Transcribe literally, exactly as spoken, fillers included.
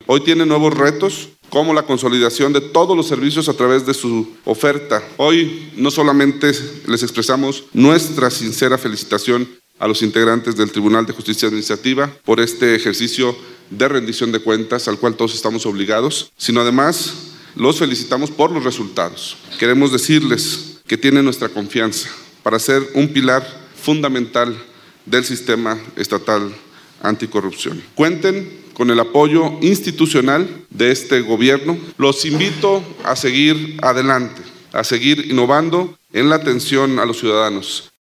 Hoy tiene nuevos retos, como la consolidación de todos los servicios a través de su oferta. Hoy no solamente les expresamos nuestra sincera felicitación a los integrantes del Tribunal de Justicia Administrativa por este ejercicio de rendición de cuentas al cual todos estamos obligados, sino además los felicitamos por los resultados. Queremos decirles que tienen nuestra confianza para ser un pilar fundamental del sistema estatal anticorrupción. Cuenten con el apoyo institucional de este gobierno. Los invito a seguir adelante, a seguir innovando en la atención a los ciudadanos.